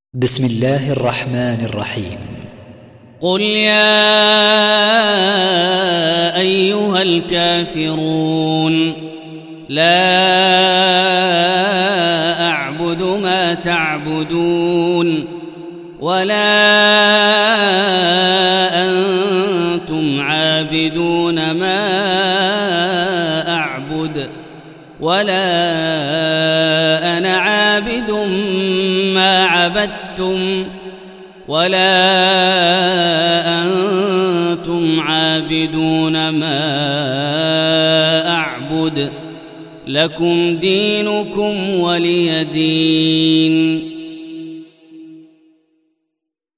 بسم الله الرحمن الرحيم. قل يا أيها الكافرون لا أعبد ما تعبدون ولا أنتم عابدون ما أعبد ولا أنا عابد ما عبدتم ولا أنتم عابدون ما أعبد لكم دينكم ولي دين.